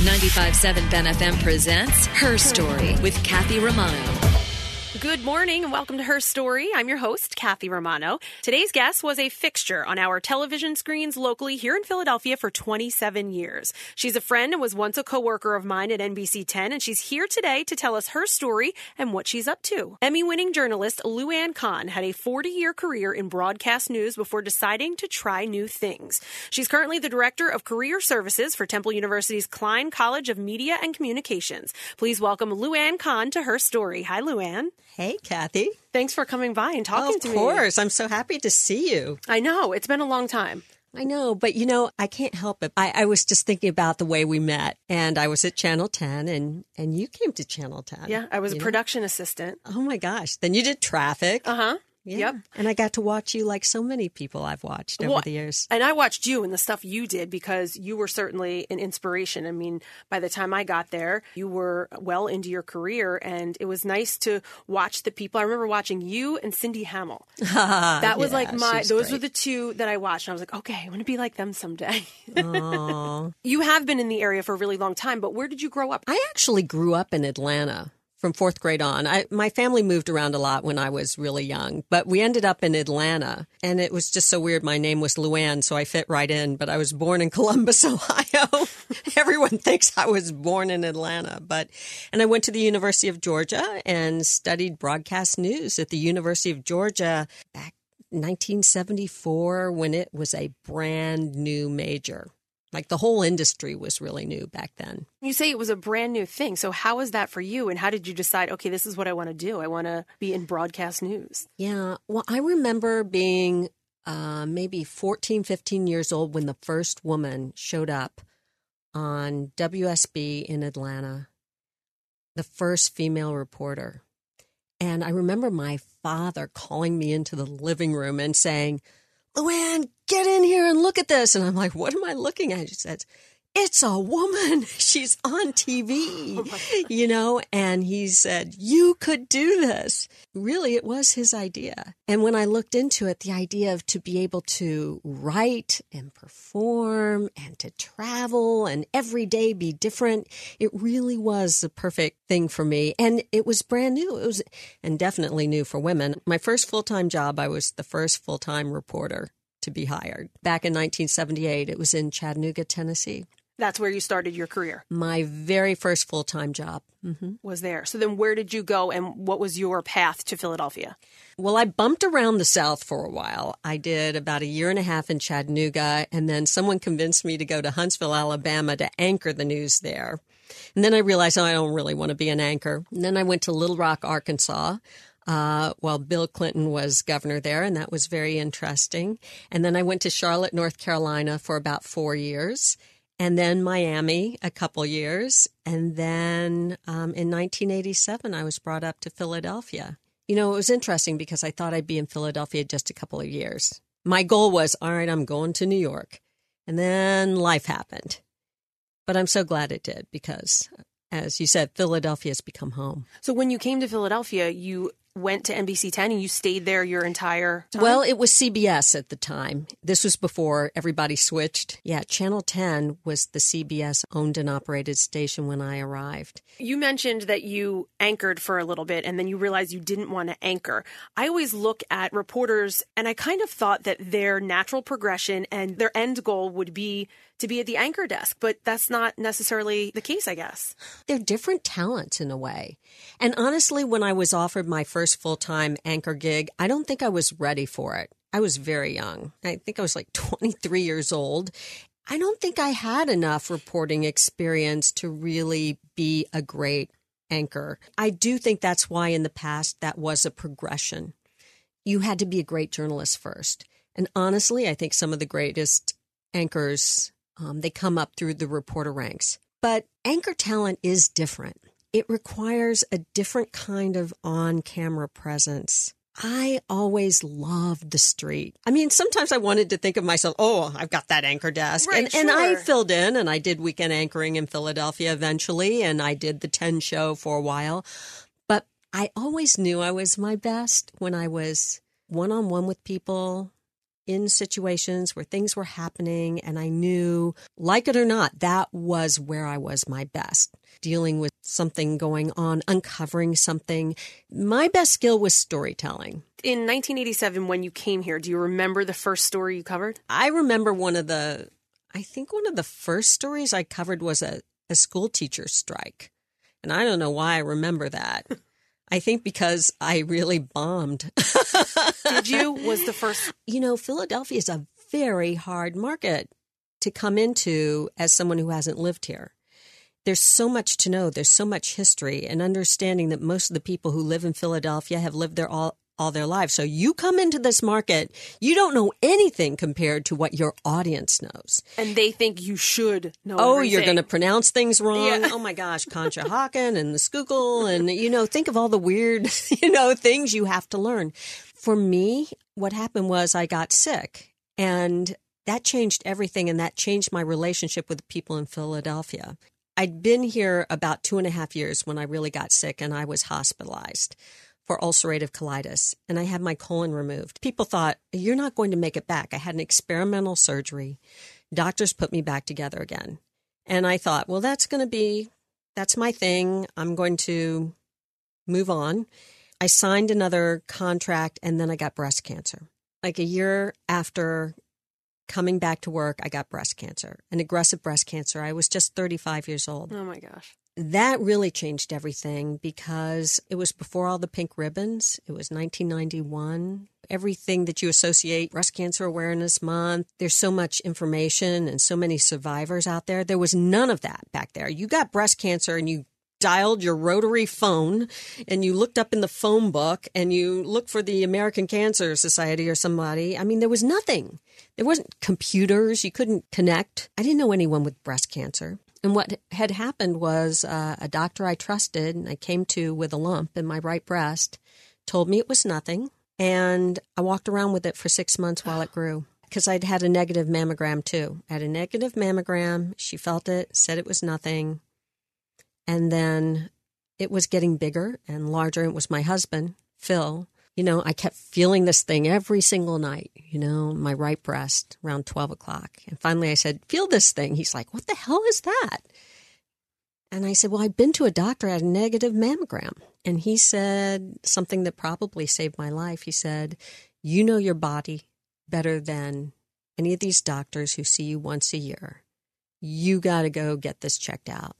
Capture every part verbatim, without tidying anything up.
ninety-five point seven Ben F M presents Her Story with Kathy Romano. Good morning and welcome to Her Story. I'm your host, Kathy Romano. Today's guest was a fixture on our television screens locally here in Philadelphia for twenty-seven years. She's a friend and was once a coworker of mine at N B C ten, and she's here today to tell us her story and what she's up to. Emmy-winning journalist Luann Kahn had a forty-year career in broadcast news before deciding to try new things. She's currently the Director of Career Services for Temple University's Klein College of Media and Communications. Please welcome Luann Kahn to Her Story. Hi, Luann. Hey, Kathy. Thanks for coming by and talking oh, to me. Of course. I'm so happy to see you. I know. It's been a long time. I know. But, you know, I can't help it. I, I was just thinking about the way we met. And I was at Channel ten and, and you came to Channel ten. Yeah, I was a know? production assistant. Oh, my gosh. Then you did traffic. Uh-huh. Yeah. Yep. And I got to watch you like so many people I've watched over well, the years. And I watched you and the stuff you did because you were certainly an inspiration. I mean, by the time I got there, you were well into your career, and it was nice to watch the people. I remember watching you and Cindy Hamill. That was yeah, like my, those great. were the two that I watched. And I was like, okay, I want to be like them someday. Aww. You have been in the area for a really long time, but where did you grow up? I actually grew up in Atlanta. From fourth grade on. I, my family moved around a lot when I was really young, but we ended up in Atlanta, and it was just so weird. My name was Luann, so I fit right in, but I was born in Columbus, Ohio. Everyone thinks I was born in Atlanta, but, and I went to the University of Georgia and studied broadcast news at the University of Georgia back nineteen seventy-four when it was a brand new major. Like the whole industry was really new back then. You say it was a brand new thing. So how was that for you? And how did you decide, okay, this is what I want to do? I want to be in broadcast news. Yeah. Well, I remember being uh, maybe fourteen, fifteen years old when the first woman showed up on W S B in Atlanta, the first female reporter. And I remember my father calling me into the living room and saying, Luann, get in here and look at this. And I'm like, what am I looking at? She says, it's a woman. She's on T V, oh you know, and he said, you could do this. Really, it was his idea. And when I looked into it, the idea of to be able to write and perform and to travel and every day be different, it really was the perfect thing for me. And it was brand new. It was, and definitely new for women. My first full-time job, I was the first full-time reporter to be hired. Back in nineteen seventy-eight, it was in Chattanooga, Tennessee. That's where you started your career? My very first full-time job. Mm-hmm. Was there. So then where did you go and what was your path to Philadelphia? Well, I bumped around the South for a while. I did about a year and a half in Chattanooga, and then someone convinced me to go to Huntsville, Alabama to anchor the news there. And then I realized, oh, I don't really want to be an anchor. And then I went to Little Rock, Arkansas, uh, while Bill Clinton was governor there, and that was very interesting. And then I went to Charlotte, North Carolina for about four years. And then Miami a couple years. And then um, in nineteen eighty-seven, I was brought up to Philadelphia. You know, it was interesting because I thought I'd be in Philadelphia just a couple of years. My goal was, all right, I'm going to New York. And then life happened. But I'm so glad it did because, as you said, Philadelphia has become home. So when you came to Philadelphia, you went to N B C ten and you stayed there your entire time? Well, it was C B S at the time. This was before everybody switched. Yeah, Channel ten was the C B S owned and operated station when I arrived. You mentioned that you anchored for a little bit and then you realized you didn't want to anchor. I always look at reporters and I kind of thought that their natural progression and their end goal would be to be at the anchor desk, but that's not necessarily the case, I guess. They're different talents in a way. And honestly, when I was offered my first full-time anchor gig, I don't think I was ready for it. I was very young. I think I was like twenty-three years old. I don't think I had enough reporting experience to really be a great anchor. I do think that's why in the past that was a progression. You had to be a great journalist first. And honestly, I think some of the greatest anchors, um, they come up through the reporter ranks. But anchor talent is different. It requires a different kind of on-camera presence. I always loved the street. I mean, sometimes I wanted to think of myself, oh, I've got that anchor desk. Right, and, sure. and I filled in, and I did weekend anchoring in Philadelphia eventually, and I did the ten show for a while. But I always knew I was my best when I was one-on-one with people, in situations where things were happening, and I knew, like it or not, that was where I was my best. Dealing with something going on, uncovering something. My best skill was storytelling. In nineteen eighty-seven, when you came here, do you remember the first story you covered? I remember one of the, I think one of the first stories I covered was a, a school teacher strike. And I don't know why I remember that. I think because I really bombed. Did you? Was the first? You know, Philadelphia is a very hard market to come into as someone who hasn't lived here. There's so much to know. There's so much history, and understanding that most of the people who live in Philadelphia have lived there all, all their lives. So you come into this market, you don't know anything compared to what your audience knows. And they think you should know Oh, everything. You're going to pronounce things wrong. Yeah. Oh, my gosh, Conshohocken and the Schuylkill. And, you know, think of all the weird, you know, things you have to learn. For me, what happened was I got sick, and that changed everything, and that changed my relationship with the people in Philadelphia. I'd been here about two and a half years when I really got sick, and I was hospitalized for ulcerative colitis, and I had my colon removed. People thought, you're not going to make it back. I had an experimental surgery. Doctors put me back together again. And I thought, well, that's going to be, that's my thing. I'm going to move on. I signed another contract, and then I got breast cancer. Like a year after coming back to work, I got breast cancer, an aggressive breast cancer. I was just thirty-five years old. Oh, my gosh. That really changed everything because it was before all the pink ribbons. It was nineteen ninety-one. Everything that you associate, Breast Cancer Awareness Month, there's so much information and so many survivors out there. There was none of that back there. You got breast cancer and you dialed your rotary phone and you looked up in the phone book and you looked for the American Cancer Society or somebody. I mean, there was nothing. There wasn't computers. You couldn't connect. I didn't know anyone with breast cancer. And what had happened was uh, a doctor I trusted and I came to with a lump in my right breast told me it was nothing. And I walked around with it for six months while it grew because I'd had a negative mammogram too. I had a negative mammogram. She felt it, said it was nothing. And then it was getting bigger and larger. It was my husband, Phil. You know, I kept feeling this thing every single night, you know, my right breast around twelve o'clock. And finally I said, feel this thing. He's like, what the hell is that? And I said, well, I've been to a doctor at a negative mammogram. And he said something that probably saved my life. He said, you know your body better than any of these doctors who see you once a year. You got to go get this checked out.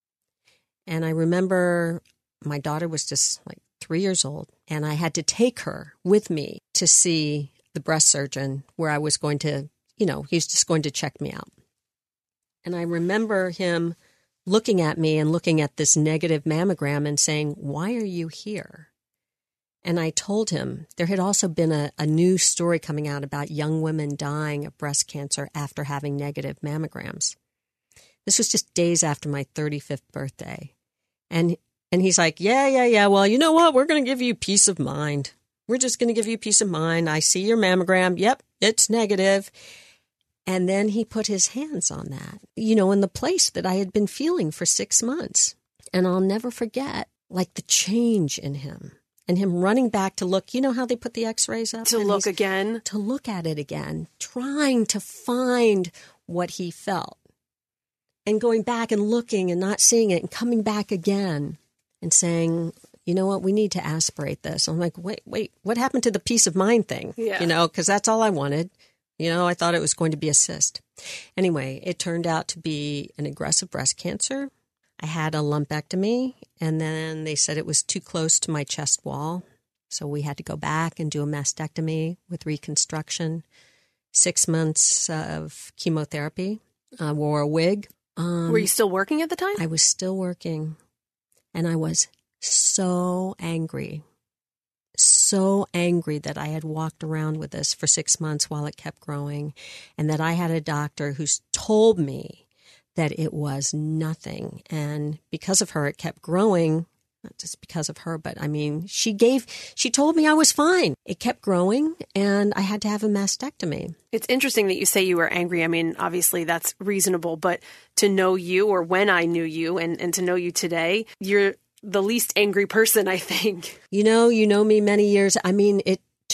And I remember my daughter was just like three years old, and I had to take her with me to see the breast surgeon where I was going to, you know, he was just going to check me out. And I remember him looking at me and looking at this negative mammogram and saying, why are you here? And I told him there had also been a, a new story coming out about young women dying of breast cancer after having negative mammograms. This was just days after my thirty-fifth birthday. And and he's like, yeah, yeah, yeah, well, you know what? We're going to give you peace of mind. We're just going to give you peace of mind. I see your mammogram. Yep, it's negative. And then he put his hands on that, you know, in the place that I had been feeling for six months. And I'll never forget, like, the change in him and him running back to look. You know how they put the x-rays up? To look again? To look at it again, trying to find what he felt. And going back and looking and not seeing it and coming back again and saying, you know what, we need to aspirate this. I'm like, wait, wait, what happened to the peace of mind thing? Yeah. You know, because that's all I wanted. You know, I thought it was going to be a cyst. Anyway, it turned out to be an aggressive breast cancer. I had a lumpectomy, and then they said it was too close to my chest wall. So we had to go back and do a mastectomy with reconstruction. Six months of chemotherapy. I wore a wig. Um, Were you still working at the time? I was still working, and I was so angry, so angry that I had walked around with this for six months while it kept growing, and that I had a doctor who's told me that it was nothing. And because of her, it kept growing. Not just because of her, but I mean, she gave, she told me I was fine. It kept growing and I had to have a mastectomy. It's interesting that you say you were angry. I mean, obviously that's reasonable, but to know you, or when I knew you and, and to know you today, you're the least angry person, I think. You know, you know me many years. I mean, it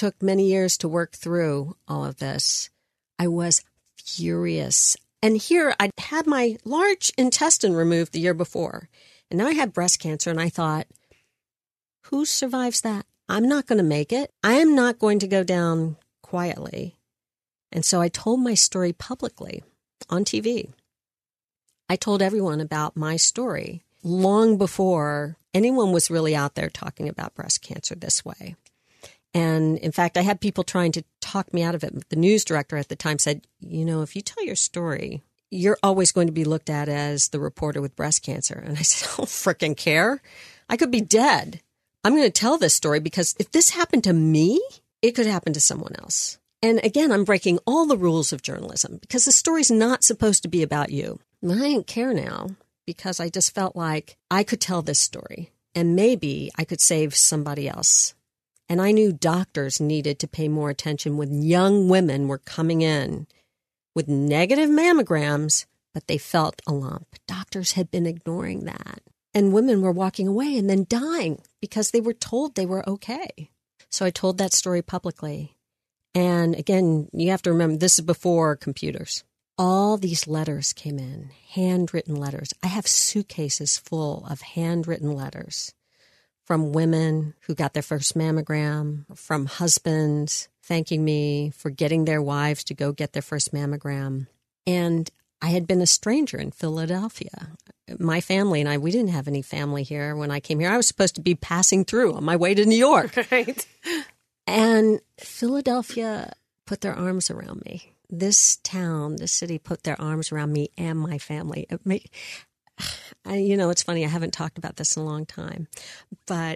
took many years to work through all of this. I was furious. And here I'd had my large intestine removed the year before. And now I had breast cancer. And I thought, who survives that? I'm not going to make it. I am not going to go down quietly. And so I told my story publicly on T V. I told everyone about my story long before anyone was really out there talking about breast cancer this way. And in fact, I had people trying to talk me out of it. The news director at the time said, you know, if you tell your story, you're always going to be looked at as the reporter with breast cancer. And I said, I don't frickin' care. I could be dead. I'm going to tell this story because if this happened to me, it could happen to someone else. And again, I'm breaking all the rules of journalism because the story's not supposed to be about you. And I didn't care now because I just felt like I could tell this story and maybe I could save somebody else. And I knew doctors needed to pay more attention when young women were coming in with negative mammograms, but they felt a lump. Doctors had been ignoring that. And women were walking away and then dying because they were told they were okay. So I told that story publicly. And again, you have to remember, this is before computers. All these letters came in, handwritten letters. I have suitcases full of handwritten letters from women who got their first mammogram, from husbands thanking me for getting their wives to go get their first mammogram. And I had been a stranger in Philadelphia. My family and I, we didn't have any family here when I came here. I was supposed to be passing through on my way to New York. Right. And Philadelphia put their arms around me. This town, this city put their arms around me and my family. It made, I, you know, it's funny. I haven't talked about this in a long time. But,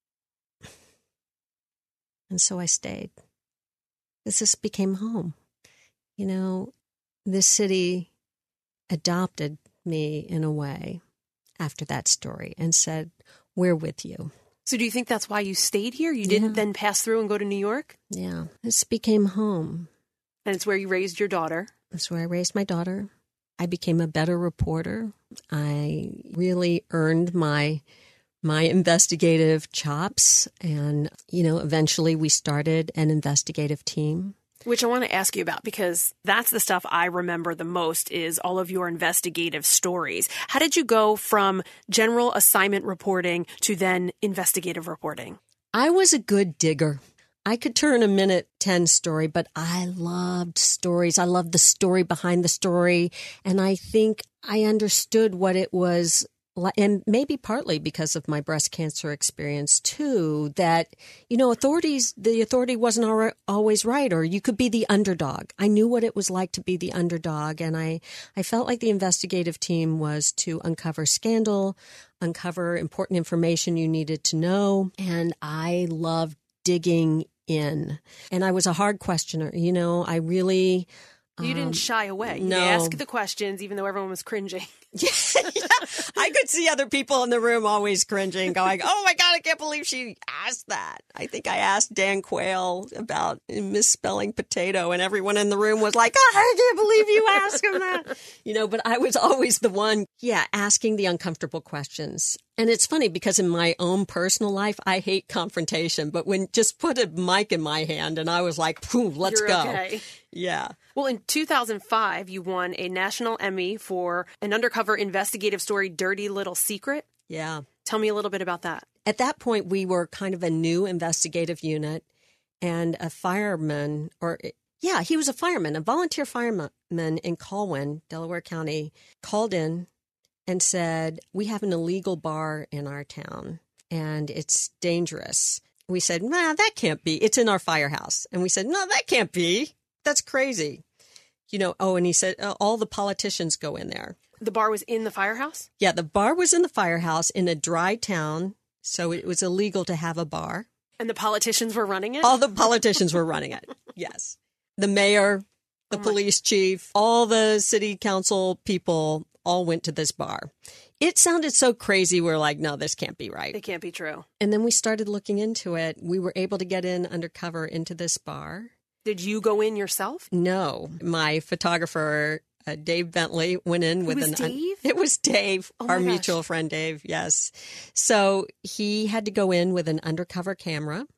and so I stayed. This just became home. You know, this city adopted me in a way after that story and said, we're with you. So do you think that's why you stayed here? You didn't Yeah. then pass through and go to New York? Yeah, this became home. And it's where you raised your daughter. That's where I raised my daughter. I became a better reporter. I really earned my my investigative chops. And, you know, eventually we started an investigative team. Which I want to ask you about because that's the stuff I remember the most is all of your investigative stories. How did you go from general assignment reporting to then investigative reporting? I was a good digger. I could turn a minute ten story, but I loved stories. I loved the story behind the story. And I think I understood what it was like, and maybe partly because of my breast cancer experience too, that, you know, authorities, the authority wasn't al- always right, or you could be the underdog. I knew what it was like to be the underdog. And I, I felt like the investigative team was to uncover scandal, uncover important information you needed to know. And I loved digging in. And I was a hard questioner. You know, I really... You didn't shy away. You no. asked the questions, even though everyone was cringing. Yeah, yeah. I could see other people in the room always cringing, going, oh my God, I can't believe she asked that. I think I asked Dan Quayle about misspelling potato, and everyone in the room was like, oh, I can't believe you asked him that. You know, but I was always the one, yeah, asking the uncomfortable questions. And it's funny because in my own personal life, I hate confrontation. But when just put a mic in my hand and I was like, let's You're go. Okay. Yeah. Well, in two thousand five, you won a National Emmy for an undercover investigative story, Dirty Little Secret. Yeah. Tell me a little bit about that. At that point, we were kind of a new investigative unit, and a fireman, or yeah, he was a fireman, a volunteer fireman in Colwyn, Delaware County, called in and said, we have an illegal bar in our town and it's dangerous. We said, nah, that can't be. It's in our firehouse. And we said, no, that can't be. That's crazy. You know, oh, and he said, uh, all the politicians go in there. The bar was in the firehouse? Yeah, the bar was in the firehouse in a dry town. So it was illegal to have a bar. And the politicians were running it? All the politicians were running it. Yes. The mayor, the oh police chief, all the city council people all went to this bar. It sounded so crazy. We're like, no, this can't be right. It can't be true. And then we started looking into it. We were able to get in undercover into this bar. Did you go in yourself? No. My photographer, uh, Dave Bentley, went in it with was an... Dave? Un- it was Dave, oh our gosh. mutual friend Dave, yes. So he had to go in with an undercover camera.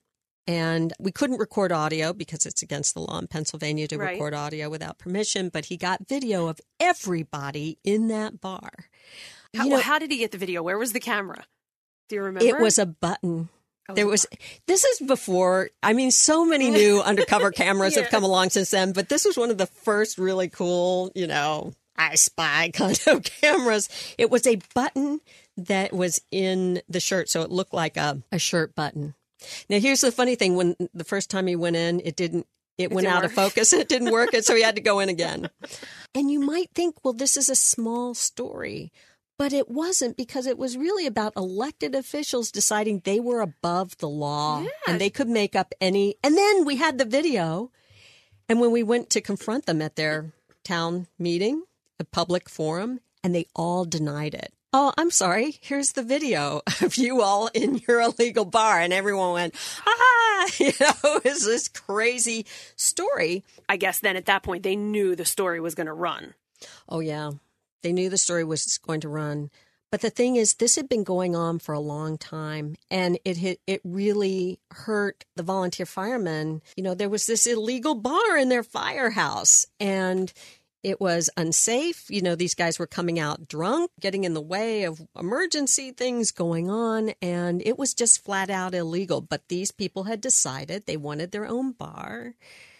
And we couldn't record audio because it's against the law in Pennsylvania to Right. record audio without permission. But he got video of everybody in that bar. How, You know, well, how did he get the video? Where was the camera? Do you remember? it was a button. Oh, There was, this is before, I mean, so many new undercover cameras Yeah. have come along since then, but this was one of the first really cool, you know, I Spy kind of cameras. It was a button that was in the shirt, so it looked like a, a shirt button. Now, here's the funny thing. When the first time he went in, it didn't, it, went didn't out of work. focus and it didn't work, and so he had to go in again. And you might think, well, this is a small story. But it wasn't, because it was really about elected officials deciding they were above the law Yeah. and they could make up any. And then we had the video. And when we went to confront them at their town meeting, a public forum, and they all denied it. Oh, I'm sorry. Here's the video of you all in your illegal bar. And everyone went, ah, you know, it's this crazy story. I guess then at that point they knew the story was going to run. Oh, yeah. They knew the story was going to run. But the thing is, this had been going on for a long time, and it hit, it really hurt the volunteer firemen. You know, there was this illegal bar in their firehouse, and it was unsafe. You know, these guys were coming out drunk, getting in the way of emergency things going on, and it was just flat out illegal. But these people had decided they wanted their own bar.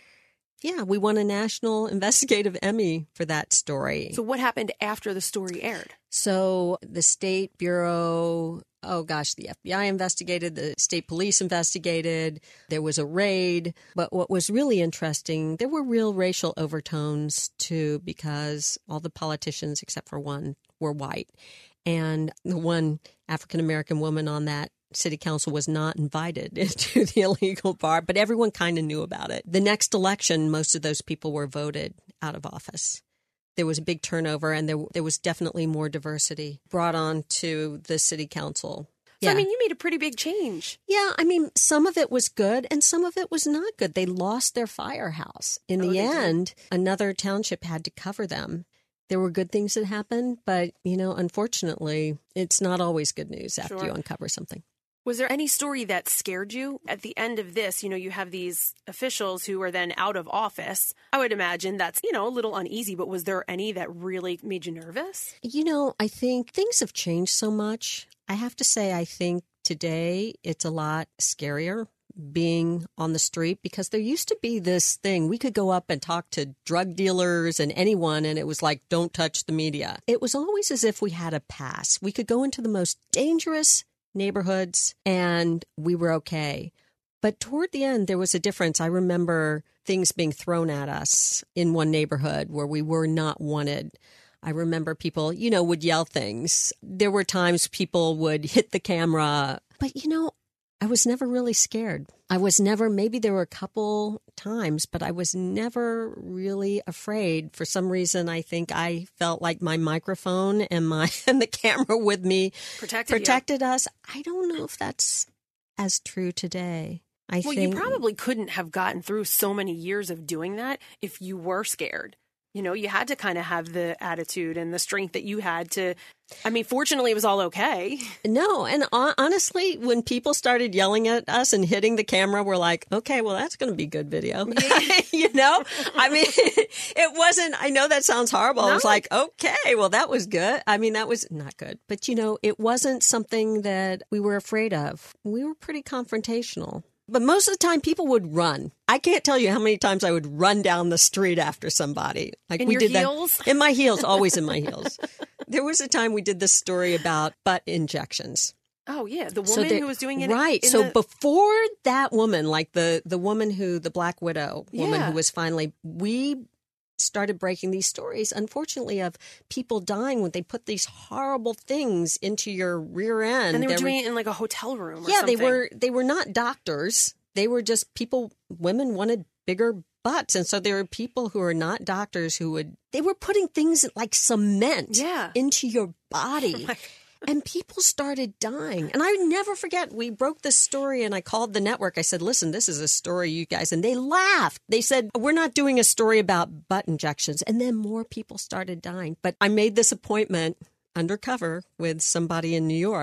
Yeah, we won a National Investigative Emmy for that story. So what happened after the story aired? So the State Bureau, oh gosh, the F B I investigated, the state police investigated, there was a raid. But what was really interesting, there were real racial overtones too, because all the politicians, except for one, were white. And the one African-American woman on that city council was not invited into the illegal bar, but everyone kind of knew about it. The next election, most of those people were voted out of office. There was a big turnover, and there there was definitely more diversity brought on to the city council. So, I mean, you made a pretty big change. Yeah, I mean, some of it was good and some of it was not good. They lost their firehouse. In Oh, the they did. end, another township had to cover them. There were good things that happened, but, you know, unfortunately, it's not always good news after Sure. you uncover something. Was there any story that scared you? At the end of this, you know, you have these officials who are then out of office. I would imagine that's, you know, a little uneasy, but was there any that really made you nervous? You know, I think things have changed so much. I have to say, I think today it's a lot scarier being on the street, because there used to be this thing. We could go up and talk to drug dealers and anyone, and it was like, don't touch the media. It was always as if we had a pass. We could go into the most dangerous neighborhoods and we were okay. But toward the end, there was a difference. I remember things being thrown at us in one neighborhood where we were not wanted. I remember people, you know, would yell things. There were times people would hit the camera. But, you know, I was never really scared. I was never, maybe there were a couple times, but I was never really afraid. For some reason, I think I felt like my microphone and my and the camera with me Protected you. protected us. I don't know if that's as true today. I Well, think you probably couldn't have gotten through so many years of doing that if you were scared. You know, you had to kind of have the attitude and the strength that you had to. I mean, fortunately, it was all okay. No, and hon- honestly, when people started yelling at us and hitting the camera, we're like, okay, well, that's going to be good video. You know? I mean, it wasn't, I know that sounds horrible. I was No. like, okay, well, that was good. I mean, that was not good. But, you know, it wasn't something that we were afraid of. We were pretty confrontational. But most of the time, people would run. I can't tell you how many times I would run down the street after somebody. Like In we your did heels? that in my heels, always in my heels. There was a time we did this story about butt injections. Oh, yeah. The woman So there- who was doing it. right. in So the- before that woman, like the the woman who the Black Widow woman Yeah. who was finally, we started breaking these stories, unfortunately, of people dying when they put these horrible things into your rear end. and they were There doing it in like a hotel room or yeah, something. they were they were not doctors. They were just people. Women wanted bigger butts, and so there were people who are not doctors who would. They were putting things like cement Yeah. into your body. my- And people started dying. And I never forget, we broke this story and I called the network. I said, listen, this is a story, you guys. And they laughed. They said, we're not doing a story about butt injections. And then more people started dying. But I made this appointment undercover with somebody in New York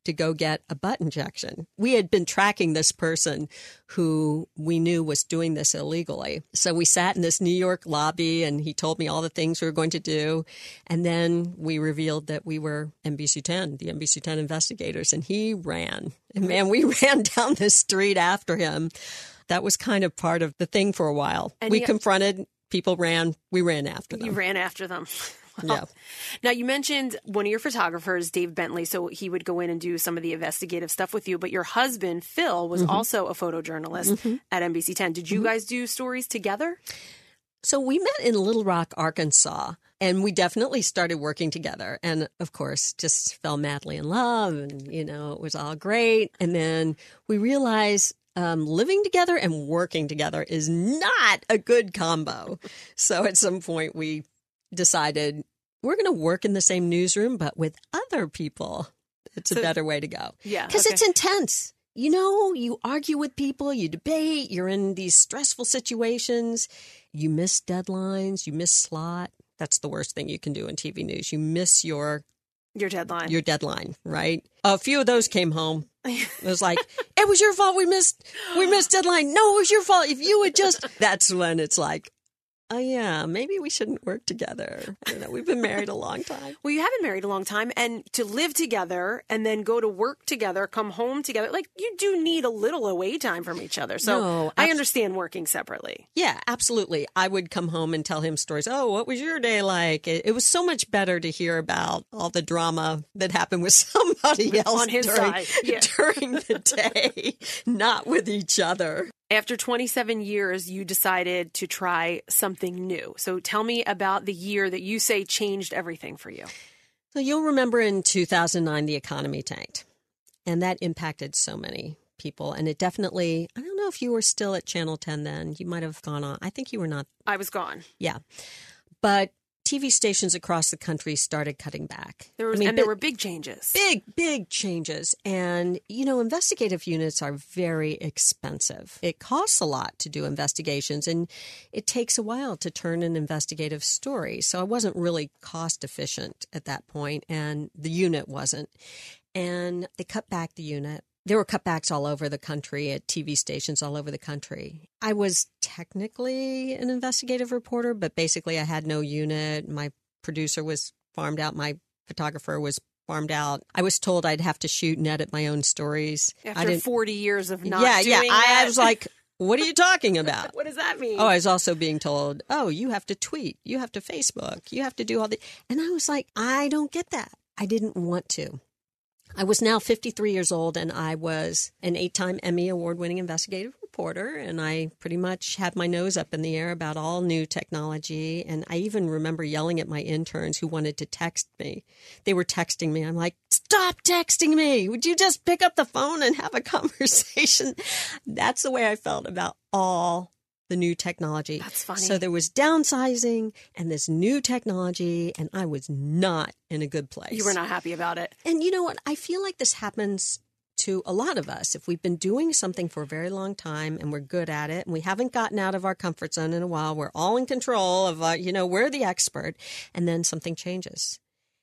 to go get a butt injection. We had been tracking this person who we knew was doing this illegally. So we sat in this New York lobby and he told me all the things we were going to do. And then we revealed that we were N B C ten, the N B C ten investigators, and he ran. And man, we ran down the street after him. That was kind of part of the thing for a while. And we he, confronted, people ran, we ran after them. You ran after them. Well, yeah. Now, you mentioned one of your photographers, Dave Bentley, so he would go in and do some of the investigative stuff with you. But your husband, Phil, was mm-hmm. also a photojournalist mm-hmm. at N B C ten. Did you mm-hmm. guys do stories together? So we met in Little Rock, Arkansas, and we definitely started working together. And, of course, just fell madly in love. And, you know, it was all great. And then we realized um, living together and working together is not a good combo. So at some point we decided we're going to work in the same newsroom, but with other people. It's so, a better way to go. Yeah. Because okay. it's intense. You know, you argue with people, you debate, you're in these stressful situations. You miss deadlines, you miss slot. That's the worst thing you can do in T V news. You miss your... Your deadline. Your deadline, right? A few of those came home. It was like, it was your fault we missed, we missed deadline. No, it was your fault. If you would just... That's when it's like, oh, yeah, maybe we shouldn't work together. You know, we've been married a long time. Well, you have been married a long time, and to live together and then go to work together, come home together, like you do need a little away time from each other. So no, I understand working separately. Yeah, absolutely. I would come home and tell him stories. Oh, what was your day like? It, it was so much better to hear about all the drama that happened with somebody else on his during, side yeah. during the day, not with each other. After twenty-seven years, you decided to try something new. So tell me about the year that you say changed everything for you. So you'll remember in two thousand nine, the economy tanked, and that impacted so many people. And it definitely, I don't know if you were still at Channel ten then. You might have gone on. I think you were not. I was gone. Yeah. But T V stations across the country started cutting back. There was, I mean, and there were big changes. Big, big changes. And, you know, investigative units are very expensive. It costs a lot to do investigations, and it takes a while to turn an investigative story. So I wasn't really cost efficient at that point, and the unit wasn't. And they cut back the unit. There were cutbacks all over the country at T V stations all over the country. I was technically an investigative reporter, but basically I had no unit. My producer was farmed out. My photographer was farmed out. I was told I'd have to shoot and edit my own stories. After forty years of not yeah, doing yeah. that. I, I was like, what are you talking about? What does that mean? Oh, I was also being told, oh, you have to tweet. You have to Facebook. You have to do all the... And I was like, I don't get that. I didn't want to. I was now fifty-three years old, and I was an eight-time Emmy award-winning investigative reporter, and I pretty much had my nose up in the air about all new technology. And I even remember yelling at my interns who wanted to text me. They were texting me. I'm like, stop texting me. Would you just pick up the phone and have a conversation? That's the way I felt about all the new technology. That's funny. So there was downsizing and this new technology, and I was not in a good place. You were not happy about it. And you know what? I feel like this happens to a lot of us. If we've been doing something for a very long time and we're good at it and we haven't gotten out of our comfort zone in a while, we're all in control of, uh, you know, we're the expert, and then something changes.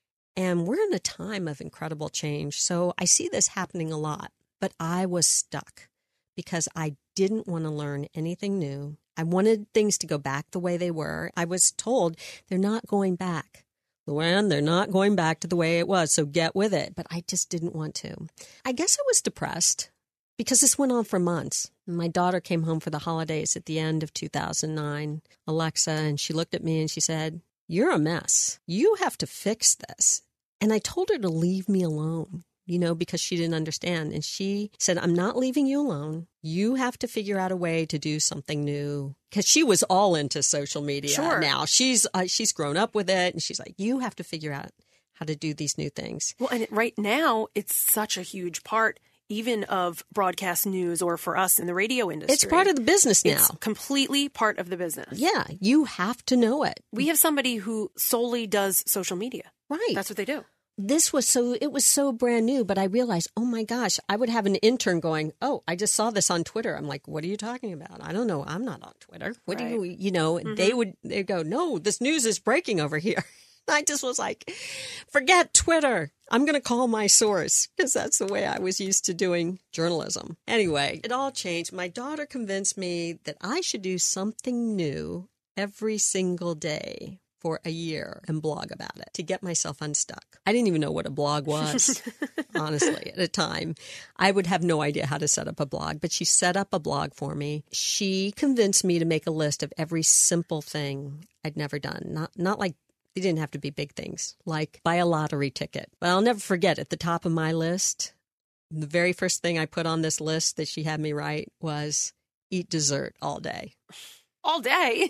And we're in a time of incredible change. So I see this happening a lot, but I was stuck because I didn't want to learn anything new. I wanted things to go back the way they were. I was told they're not going back. Luann, they're not going back to the way it was, so get with it. But I just didn't want to. I guess I was depressed because this went on for months. My daughter came home for the holidays at the end of two thousand nine, Alexa, and she looked at me and she said, "You're a mess. You have to fix this." And I told her to leave me alone, you know, because she didn't understand. And she said, "I'm not leaving you alone. You have to figure out a way to do something new." Because she was all into social media sure. now. She's uh, she's grown up with it. And she's like, you have to figure out how to do these new things. Well, and right now, it's such a huge part even of broadcast news, or for us in the radio industry. It's part of the business now. It's completely part of the business. Yeah, you have to know it. We have somebody who solely does social media. Right. That's what they do. This was so, it was so brand new, but I realized, oh my gosh, I would have an intern going, oh, I just saw this on Twitter. I'm like, what are you talking about? I don't know. I'm not on Twitter. What right. do you, you know, mm-hmm. they would, they'd go, no, this news is breaking over here. I just was like, forget Twitter. I'm going to call my source because that's the way I was used to doing journalism. Anyway, it all changed. My daughter convinced me that I should do something new every single day for a year and blog about it to get myself unstuck. I didn't even know what a blog was, honestly, at a time. I would have no idea how to set up a blog, but she set up a blog for me. She convinced me to make a list of every simple thing I'd never done. Not not like, they didn't have to be big things, like buy a lottery ticket. But I'll never forget, at the top of my list, the very first thing I put on this list that she had me write was eat dessert all day. All day?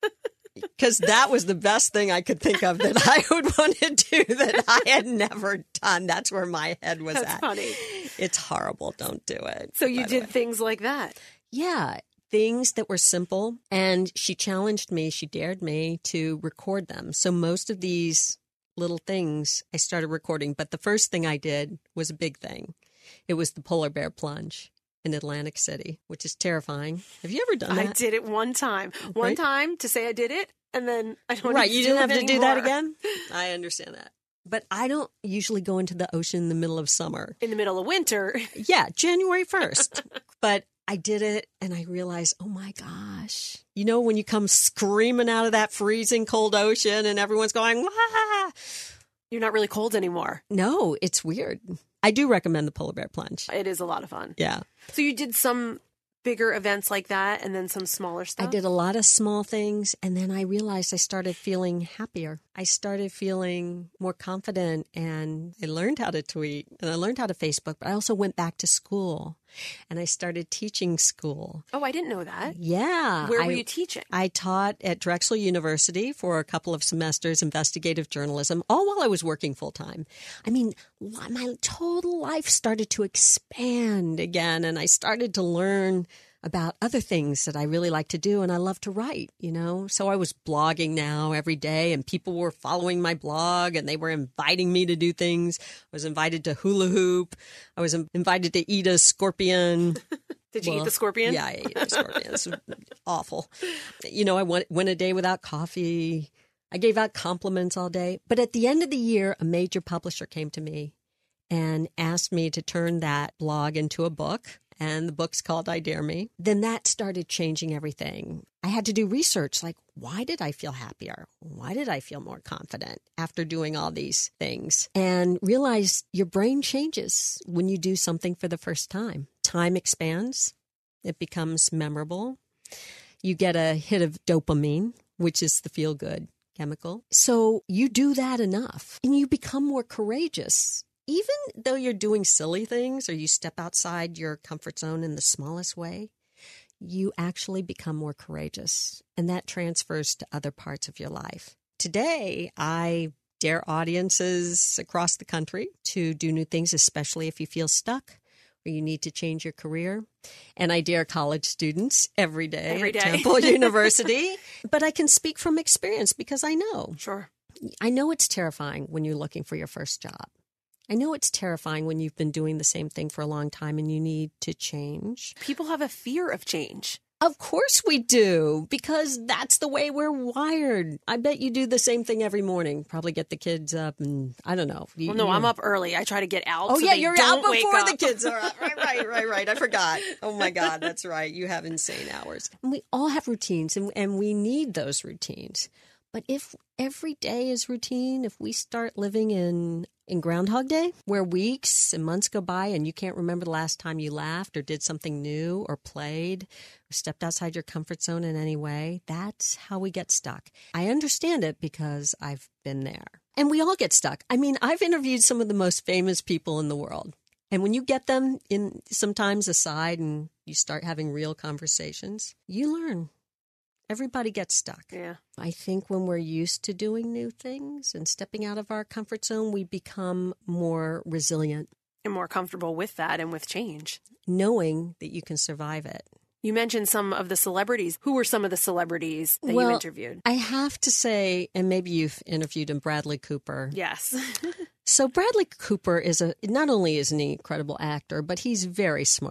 Because that was the best thing I could think of that I would want to do that I had never done. That's where my head was That's at. funny. It's horrible. Don't do it. So you did things like that? Yeah, things that were simple. And she challenged me, she dared me to record them. So most of these little things I started recording. But the first thing I did was a big thing. It was the polar bear plunge in Atlantic City, which is terrifying. Have you ever done that? I did it one time. One Right? time to say I did it, and then I don't Right, need to you do didn't it have to do that anymore. again? I understand that. But I don't usually go into the ocean in the middle of summer. In the middle of winter. Yeah, January first. But I did it and I realized, oh my gosh. You know, when you come screaming out of that freezing cold ocean and everyone's going, wah! You're not really cold anymore. No, it's weird. I do recommend the polar bear plunge. It is a lot of fun. Yeah. So you did some bigger events like that and then some smaller stuff? I did a lot of small things, and then I realized I started feeling happier. I started feeling more confident, and I learned how to tweet, and I learned how to Facebook, but I also went back to school, and I started teaching school. Oh, I didn't know that. Yeah. Where I, were you teaching? I taught at Drexel University for a couple of semesters, investigative journalism, all while I was working full-time. I mean, my total life started to expand again, and I started to learn about other things that I really like to do, and I love to write, you know. So I was blogging now every day, and people were following my blog, and they were inviting me to do things. I was invited to hula hoop. I was invited to eat a scorpion. Did you Well, eat the scorpion? Yeah, I ate a scorpion. It's awful. You know, I went, went a day without coffee. I gave out compliments all day. But at the end of the year, a major publisher came to me and asked me to turn that blog into a book. And the book's called I Dare Me. Then that started changing everything. I had to do research, like, why did I feel happier? Why did I feel more confident after doing all these things? And realize your brain changes when you do something for the first time. Time expands. It becomes memorable. You get a hit of dopamine, which is the feel-good chemical. So you do that enough, and you become more courageous. Even though you're doing silly things or you step outside your comfort zone in the smallest way, you actually become more courageous. And that transfers to other parts of your life. Today, I dare audiences across the country to do new things, especially if you feel stuck or you need to change your career. And I dare college students every day Every day. at Temple University. But I can speak from experience because I know. Sure. I know it's terrifying when you're looking for your first job. I know it's terrifying when you've been doing the same thing for a long time and you need to change. People have a fear of change. Of course we do, because that's the way we're wired. I bet you do the same thing every morning. Probably get the kids up and I don't know. You, Well, no, you- I'm up early. I try to get out. Oh, so yeah, they you're don't out wake before the up. kids are up. Right, right, right, right. I forgot. Oh, my God, that's right. You have insane hours. And we all have routines, and, and we need those routines. But if every day is routine, if we start living in in Groundhog Day, where weeks and months go by and you can't remember the last time you laughed or did something new or played or stepped outside your comfort zone in any way, that's how we get stuck. I understand it because I've been there. And we all get stuck. I mean, I've interviewed some of the most famous people in the world. And when you get them in sometimes aside and you start having real conversations, you learn. Everybody gets stuck. Yeah. I think when we're used to doing new things and stepping out of our comfort zone, we become more resilient, And more comfortable with that and with change. knowing that you can survive it. You mentioned some of the celebrities. Who were some of the celebrities that Well, you interviewed? I have to say, and maybe you've interviewed him, Bradley Cooper. Yes. So Bradley Cooper is a not only is an incredible actor, but he's very smart.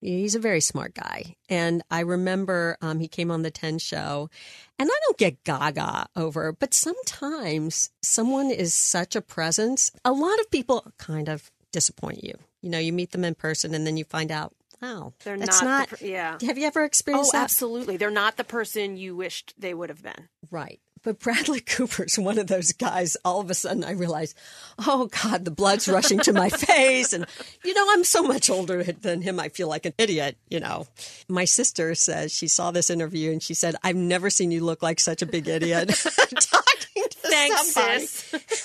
He's a very smart guy. And I remember um, he came on the ten show, and I don't get gaga over, but sometimes someone is such a presence. A lot of people kind of disappoint you. You know, you meet them in person and then you find out, wow, They're that's not, not, the per- yeah. Have you ever Oh, experienced that? absolutely. They're not the person you wished they would have been. Right. But Bradley Cooper's one of those guys. All of a sudden I realize, oh God, the blood's rushing to my face. And, you know, I'm so much older than him. I feel like an idiot, you know. My sister says she saw this interview and she said, I've never seen you look like such a big idiot. Talking to Thanks, somebody. sis.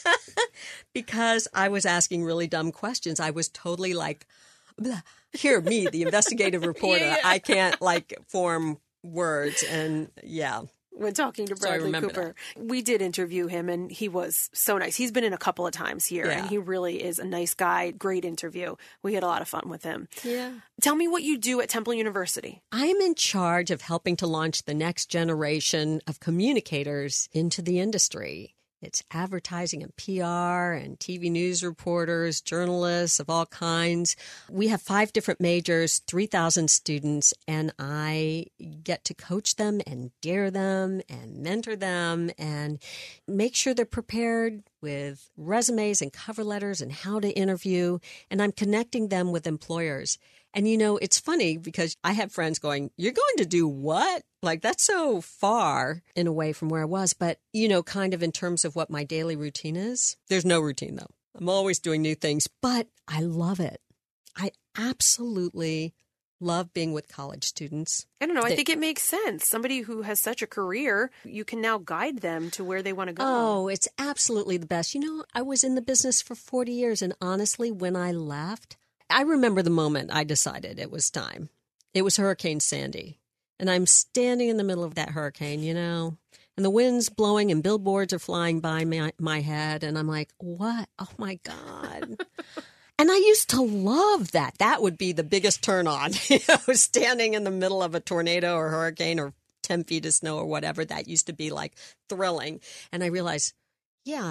Because I was asking really dumb questions. I was totally like, blah. Here, me, the investigative reporter. Yeah, yeah. I can't like form words. And yeah. When talking to So I Bradley remember Cooper, we did interview him, and he was so nice. He's been in a couple of times here, Yeah. and he really is a nice guy. Great interview. We had a lot of fun with him. Yeah. Tell me what you do at Temple University. I'm in charge of helping to launch the next generation of communicators into the industry. It's advertising and P R and T V news reporters, journalists of all kinds. We have five different majors, three thousand students, and I get to coach them and dare them and mentor them and make sure they're prepared with resumes and cover letters and how to interview. And I'm connecting them with employers. And, you know, it's funny because I have friends going, you're going to do what? Like, that's so far in a way from where I was. But, you know, kind of in terms of what my daily routine is, there's no routine, though. I'm always doing new things, but I love it. I absolutely love being with college students. I don't know. I They- think it makes sense. Somebody who has such a career, you can now guide them to where they want to go. Oh, it's absolutely the best. You know, I was in the business for forty years, and honestly, when I left, I remember the moment I decided it was time. It was Hurricane Sandy. And I'm standing in the middle of that hurricane, you know, and the wind's blowing and billboards are flying by my, my head. And I'm like, what? Oh, my God. And I used to love that. That would be the biggest turn on, you know, standing in the middle of a tornado or hurricane or ten feet of snow or whatever. That used to be like thrilling. And I realized, yeah,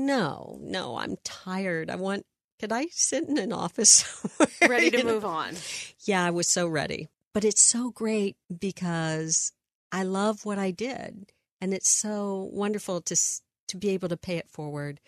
no, no, I'm tired. I want, could I sit in an office somewhere? Ready to You know? move on. Yeah, I was so ready. But it's so great because I love what I did. And it's so wonderful to s- to be able to pay it forward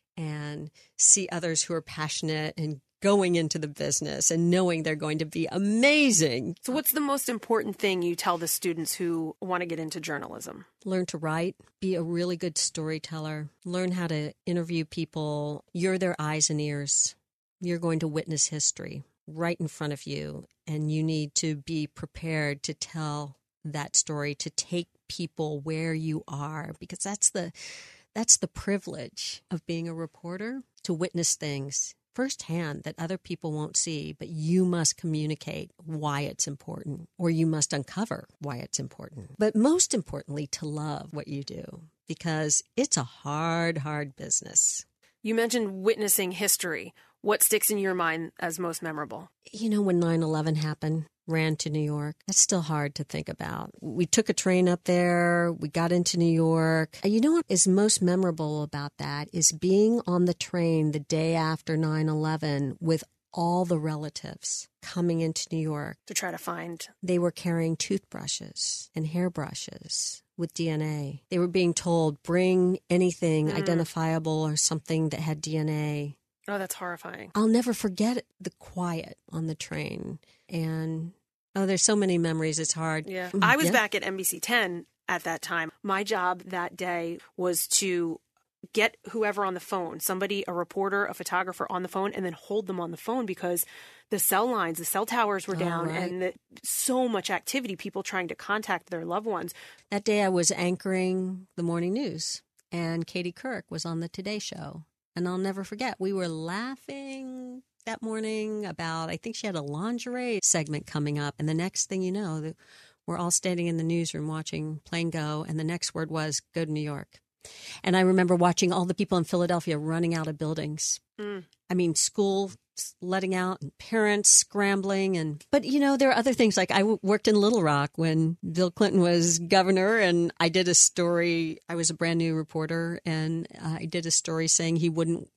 and see others who are passionate and going into the business and knowing they're going to be amazing. So what's the most important thing you tell the students who want to get into journalism? Learn to write, be a really good storyteller, learn how to interview people. You're their eyes and ears. You're going to witness history right in front of you, and you need to be prepared to tell that story, to take people where you are, because that's the that's the privilege of being a reporter, to witness things firsthand that other people won't see, but you must communicate why it's important, or you must uncover why it's important. But most importantly, to love what you do, because it's a hard, hard business. You mentioned witnessing history. What sticks in your mind as most memorable? You know, when nine eleven happened, ran to New York, that's still hard to think about. We took a train up there. We got into New York. And you know what is most memorable about that is being on the train the day after nine eleven with all the relatives coming into New York. To try to find. They were carrying toothbrushes and hairbrushes with D N A. They were being told, bring anything Mm. identifiable or something that had D N A. Oh, that's horrifying. I'll never forget the quiet on the train. And, oh, there's so many memories. It's hard. Yeah. Mm, I was yeah. back at N B C ten at that time. My job that day was to get whoever on the phone, somebody, a reporter, a photographer on the phone, and then hold them on the phone because the cell lines, the cell towers were Oh, down, right. and the, so much activity, people trying to contact their loved ones. That day I was anchoring the morning news, and Katie Couric was on the Today Show. And I'll never forget, we were laughing that morning about, I think she had a lingerie segment coming up. And the next thing you know, the, we're all standing in the newsroom watching plane go. And the next word was, go to New York. And I remember watching all the people in Philadelphia running out of buildings. Mm. I mean, school letting out and parents scrambling. And but, you know, there are other things. Like I w- worked in Little Rock when Bill Clinton was governor, and I did a story. I was a brand new reporter, and I did a story saying he wouldn't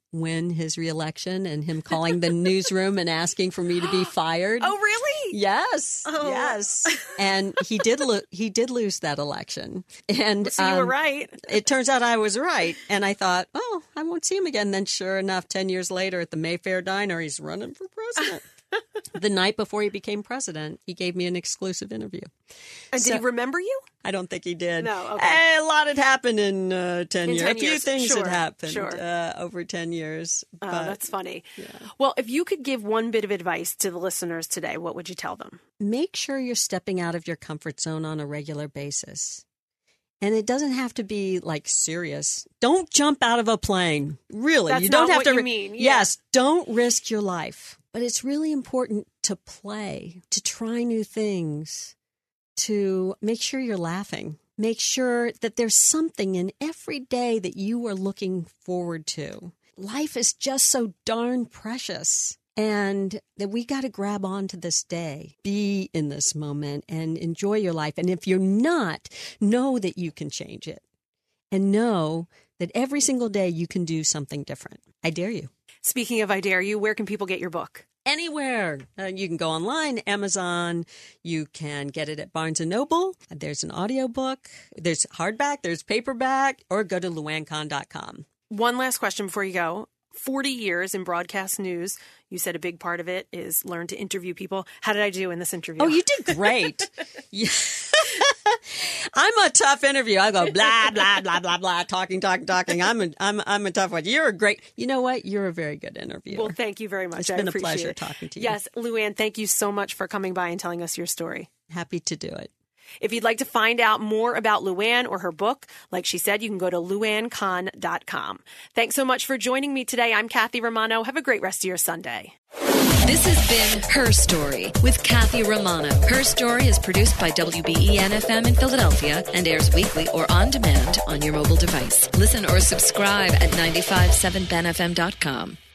win his reelection and him calling the newsroom and asking for me to be fired. Oh, really? Yes. Oh. Yes. And he did lo- he did lose that election. And So you were um, right. It turns out I was right. And I thought, oh, I won't see him again. Then sure enough, ten years later at the Mayfair Diner, he's running for president. The night before he became president, he gave me an exclusive interview. And So- did he remember you? I don't think he did. No, okay. Eh, a lot had happened in uh, ten In years. ten a few years, things sure, had happened sure. uh, over ten years. Oh, but that's funny. Well, if you could give one bit of advice to the listeners today, what would you tell them? make sure you're stepping out of your comfort zone on a regular basis. And it doesn't have to be like serious. Don't jump out of a plane. Really. That's you don't not have what to you mean. Yeah. Yes, don't risk your life. But it's really important to play, to try new things, to make sure you're laughing. Make sure that there's something in every day that you are looking forward to. Life is just so darn precious. And that we got to grab onto this day, be in this moment, and enjoy your life. And if you're not, know that you can change it. And know that every single day you can do something different. I dare you. Speaking of I Dare You, where can people get your book? Anywhere. Uh, you can go online, Amazon. You can get it at Barnes and Noble. There's an audiobook. There's hardback. There's paperback. Or go to luann con dot com. One last question before you go. forty years in broadcast news. You said a big part of it is learn to interview people. How did I do in this interview? Oh, you did great. Yeah. I'm a tough interview. I go blah, blah, blah, blah, blah, talking, talking, talking. I'm a, I'm, I'm a tough one. You're a great, you know what? You're a very good interviewer. Well, thank you very much. It's I been a appreciate pleasure it. talking to you. Yes, Luann, thank you so much for coming by and telling us your story. Happy to do it. If you'd like to find out more about Luann or her book, like she said, you can go to luann con dot com. Thanks so much for joining me today. I'm Kathy Romano. Have a great rest of your Sunday. This has been Her Story with Kathy Romano. Her Story is produced by W B E N F M in Philadelphia and airs weekly or on demand on your mobile device. Listen or subscribe at nine five seven ben f m dot com.